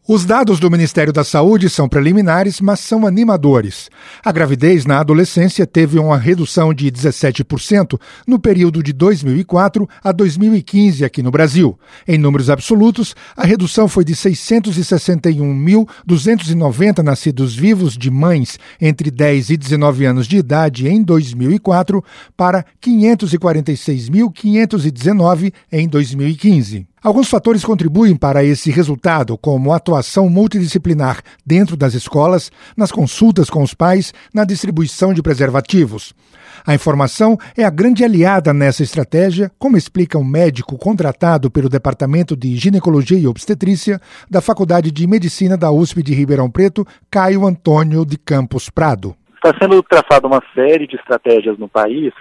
Os dados do Ministério da Saúde são preliminares, mas são animadores. A gravidez na adolescência teve uma redução de 17% no período de 2004 a 2015 aqui no Brasil. Em números absolutos, a redução foi de 661.290 nascidos vivos de mães entre 10 e 19 anos de idade em 2004 para 546.519 em 2015. Alguns fatores contribuem para esse resultado, como a atuação multidisciplinar dentro das escolas, nas consultas com os pais, na distribuição de preservativos. A informação é a grande aliada nessa estratégia, como explica um médico contratado pelo Departamento de Ginecologia e Obstetrícia da Faculdade de Medicina da USP de Ribeirão Preto, Caio Antônio de Campos Prado. Está sendo traçada uma série de estratégias no país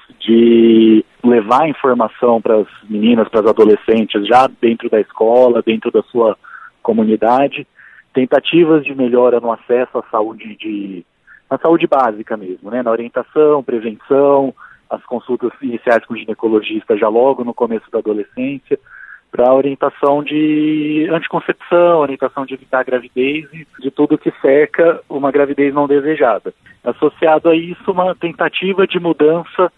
de levar informação para as meninas, para as adolescentes, já dentro da escola, dentro da sua comunidade, tentativas de melhora no acesso à saúde, na saúde básica mesmo, né? Na orientação, prevenção, as consultas iniciais com o ginecologista já logo no começo da adolescência, para a orientação de anticoncepção, orientação de evitar a gravidez e de tudo que cerca uma gravidez não desejada. Associado a isso, uma tentativa de mudança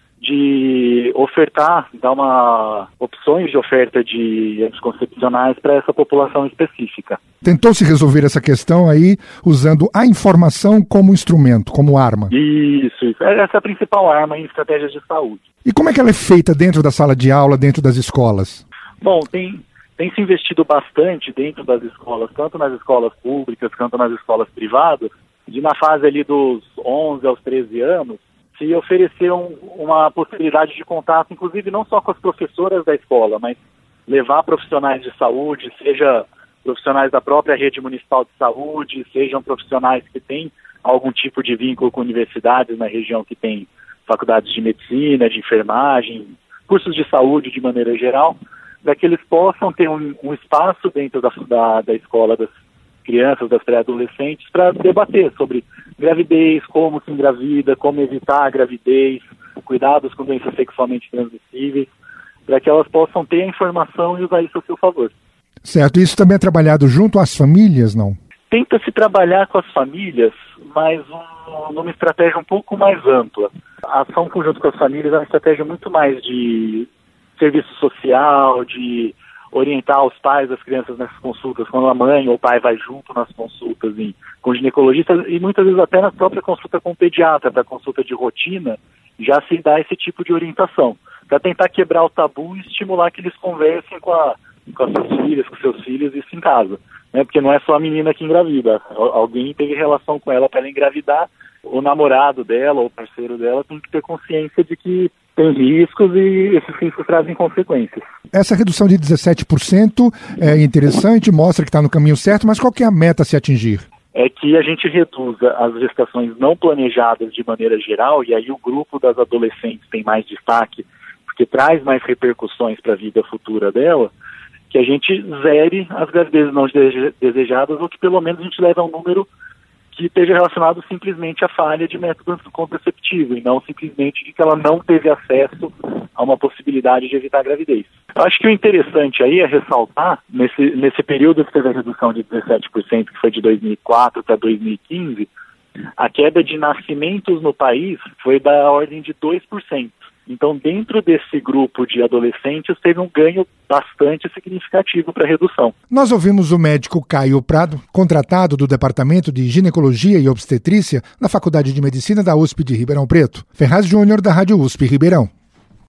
de ofertar, dar opções de oferta de anticoncepcionais para essa população específica. Tentou-se resolver essa questão aí usando a informação como instrumento, como arma. Isso. Essa é a principal arma em estratégias de saúde. E como é que ela é feita dentro da sala de aula, dentro das escolas? Bom, tem se investido bastante dentro das escolas, tanto nas escolas públicas quanto nas escolas privadas, de na fase ali dos 11 aos 13 anos, se oferecer uma possibilidade de contato, inclusive não só com as professoras da escola, mas levar profissionais de saúde, seja profissionais da própria rede municipal de saúde, sejam profissionais que têm algum tipo de vínculo com universidades na região que tem faculdades de medicina, de enfermagem, cursos de saúde de maneira geral, para que eles possam ter um espaço dentro da escola das crianças, das pré-adolescentes, para debater sobre gravidez, como se engravida, como evitar a gravidez, cuidados com doenças sexualmente transmissíveis, para que elas possam ter a informação e usar isso a seu favor. Certo. Isso também é trabalhado junto às famílias, não? Tenta-se trabalhar com as famílias, mas numa estratégia um pouco mais ampla. A ação conjunto com as famílias é uma estratégia muito mais de serviço social, de orientar os pais das crianças nessas consultas, quando a mãe ou o pai vai junto nas consultas com ginecologistas e muitas vezes até na própria consulta com o pediatra, para consulta de rotina, já se dá esse tipo de orientação, para tentar quebrar o tabu e estimular que eles conversem com as suas filhas, com seus filhos, isso em casa, né? Porque não é só a menina que engravida, alguém teve relação com ela para ela engravidar, o namorado dela ou o parceiro dela tem que ter consciência de que tem riscos e esses riscos trazem consequências. Essa redução de 17% é interessante, mostra que está no caminho certo, mas qual que é a meta a se atingir? É que a gente reduza as gestações não planejadas de maneira geral, e aí o grupo das adolescentes tem mais destaque, porque traz mais repercussões para a vida futura dela, que a gente zere as gravidezes não desejadas, ou que pelo menos a gente leve a um número que esteja relacionado simplesmente à falha de método contraceptivo e não simplesmente de que ela não teve acesso a uma possibilidade de evitar a gravidez. Eu acho que o interessante aí é ressaltar, nesse período que teve a redução de 17%, que foi de 2004 para 2015, a queda de nascimentos no país foi da ordem de 2%. Então, dentro desse grupo de adolescentes, teve um ganho bastante significativo para a redução. Nós ouvimos o médico Caio Prado, contratado do Departamento de Ginecologia e Obstetrícia na Faculdade de Medicina da USP de Ribeirão Preto. Ferraz Júnior, da Rádio USP Ribeirão.